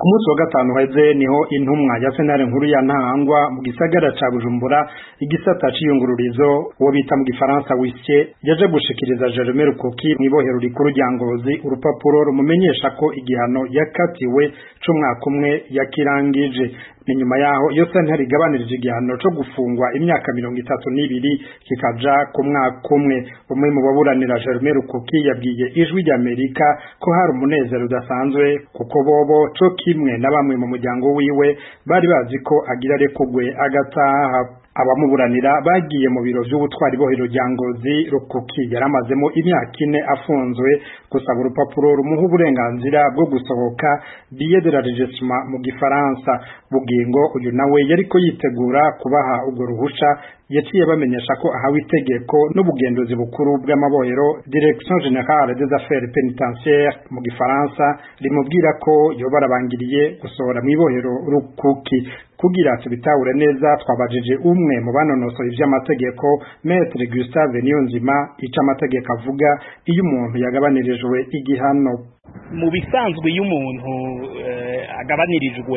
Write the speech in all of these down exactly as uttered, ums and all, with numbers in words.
Ku munsi wa gatanu heze niho intumwa ya sentare nkuru ya Ntahangwa mu gisagara ca Bujumbura igisata c'iyungururizo uwo bita mu gifaransa wisye yaje gushikiriza Jerome Rukuki mwibohero rikuru rya Ngozi urupapuro rumumenyesha ko igihano yakatiwe c'umwaka umwe yakirangije. Ni nyuma yaho iyo sentare igabanirije igihano co gufungwa imyaka mirongo itatu n'ibiri kikaja ku mwaka umwe. Umwe mu baburanira Jerome Rukuki yabwiye Ijwi ry'Amerika ko hari umunezero udasanzwe kuko bobo co kimwe na bamwe mu muryango wiwe bari bazi ko agira rekugwe agataha. Abamuburanira bagiye mu biro vy'ubutwari bohero rya Ngozi. Rukuki yaramazemo imyaka ine afunzwe gusaba urupapuro rumuha uburenganzira bwo gusohoka billet de la registration mu gifaransa. Bugingo uyu nawe yariko yitegura kubaha ubwo ruhusha yaciye bamenyesha ko ahawe itegeko n'ubugenduzi bukuru bw'amabohero Direction Générale des Affaires Pénitentiaires mu gifaransa rimubwira ko yoba arabangiriye gusohora mw'ibohero Rukuki. Kugira tubitahure neza twabajije umwe mu banonosoye ivy'amategeko Maître Gustave Niyonzima ica amategeko avuga iyo umuntu yagabanirijwe igihano. Mu bisanzwe iyo umuntu uh, agabanirijwe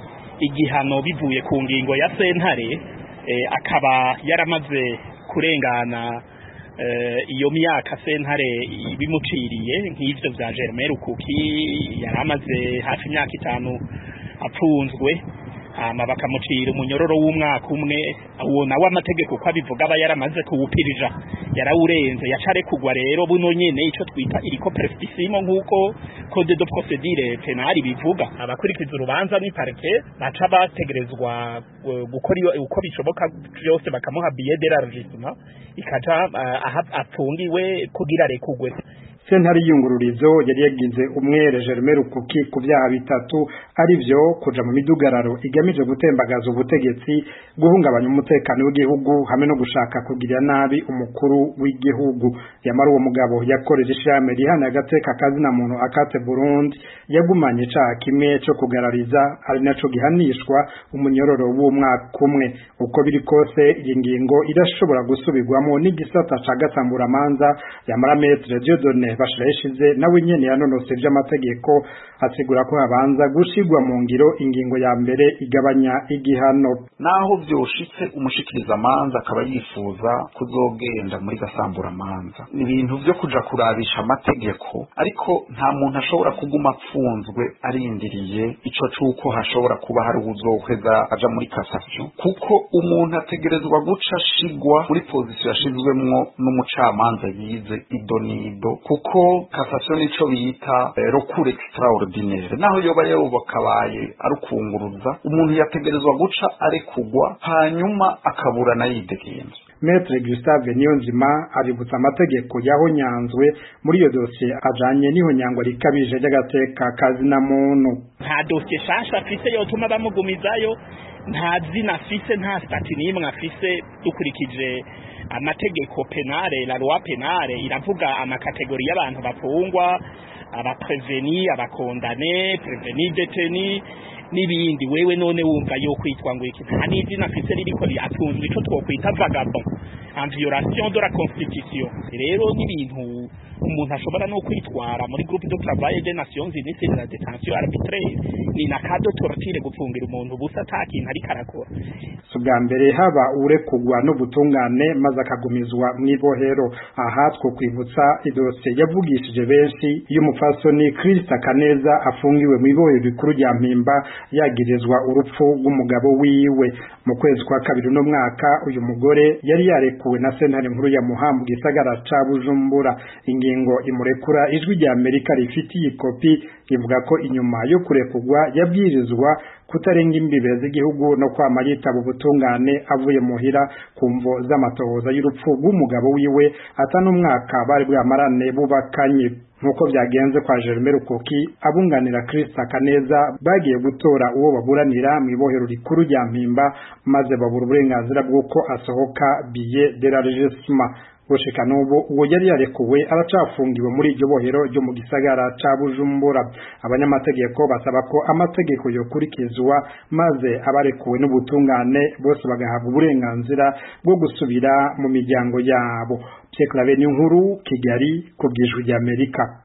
igihano bivuye ku ngingo ya sentare eh, akaba yaramaze kurengana uh, iyo myaka sentare ibimuciriye nk'ivyo vya Jerome Rukuki yaramaze hafi imyaka itanu apfunzwe hama bakamucira umunyororo w'umwaka umwe uwo nawe amategeko ko abivuga aba yaramaze kuwupirija yarawurenze yacare kugwa. Rero buno nyene ico twita iriko prescription nkuko code de procédure pénale bivuga abakurikiza urubanza ni parquet baca bategerezwa gukora uko bishoboka byose bakamuha billet de la registration ikaja uh, apfungiwe kugira rekugwe. Sentare y'iyungururizo yari yagize umwere Jerome Rukuki ku vyaha bitatu arivyo kuja mu midugararo igamije gutembagaza ubutegetsi, guhungabanya umutekano w'igihugu hamwe no gushaka kugira nabi umukuru w'igihugu. Yamara uwo mugabo yakoreje ishirahamwe rihana agateka kazina muntu Akate Burundi yagumanye icaha kimwe co kugarariza ari naco gihanishwa umunyororo w'umwaka umwe. Uko biri kose iyi ngingo irashobora gusubirwamo n'igisata ca gatamburamanza. Yamara Maître Dieudonné bashirayishize nawe nyene yanonose vy'amategeko asigura ko habanza gushigwa mu ngiro ingingo ya mbere igabanya igihano. Naho vyoshitse umushikiriza amanza akaba yifuza kuzogenda muri gasambura amanza ni ibintu vyo kuja kurabisha amategeko, ariko nta muntu ashobora kuguma apfunzwe arindiriye ico cuko hashobora kuba hari uzokweza aja muri cassation, kuko umuntu ategerezwa guca shigwa muri position yashizwemwo n'umucamanza yize idonido, kuko cassation nico bita eh, recours extraordinaire. Naho yoba yobakabaye arukunguruza umuntu yategerezwa guca arekugwa hanyuma akaburana yidegenza. Maître Gustave Niyonzima aributsa amategeko yahonyanzwe muri iyo dosiye ajanye n'ihonyangwa rikabije ry'agateka kazina muntu. Nta dosiye shasha afise yotuma bamugumizayo, nta zina afise, nta stati n'imwe afise. Dukurikije amategeko penale, la loi penale iravuga amakategori y'abantu bafungwa, abapreveni, abakondane, preveni deteni n'ibindi. Wewe none wumva yo kwitwa ngo iki? Nta n'izina afise ririko atunzwe ico twokwita vagabond en violation de la constitution. Rero n'ibintu umuntu ashobora no kwitwara muri groupe de travail des Nations Unies sur la détention arbitraire, ni na kado tortire gupfungira umuntu busa atakintu ari karakora. Subwa mbere haba urekugwa no butungane maze akagumizwa mwibohero. Aha two kwibutsa idose yavugishije benshi y'umupfasoni Krista Kaneza afungiwe mwibohero bikuru rya Mpimba yagirizwa urupfu rw'umugabo wiwe. Mu kwezi kwa kabiri no mwaka uyu mugore yari yarekuwe na sentare nkuru ya Muhambu gisagara ca Bujumbura. Ingingo imurekura Ijwi ry'Amerika rifitiye ikopi ivuga ko inyuma yo kurekugwa yabwirizwa kutarenga imbibe z'igihugu no kwama yitaba ubutungane avuye muhira kumvo z'amatohoza y'urupfu rw'umugabo wiwe atanu umwaka bari bwamarane bubakanye. Nkuko byagenze kwa Jerome Rukuki, abunganira Krista Kaneza bagiye gutora uwo baburanira mu ibohero rikuru rya Mpimba maze babura uburenganzira bw'uko asohoka billet de la registration. Gushika n'ubu uwo yari yarekuwe aracafungiwe muri iryo bohero ryo mu gisagara ca Bujumbura. Abanyamategeko basaba ko amategeko yokurikizwa maze abarekuwe n'ubutungane bose bagahabwa uburenganzira bwo gusubira mu miryango yabo. Pierre Claver Niyonkuru, Kigali, ku bw'Ijwi ry'Amerika.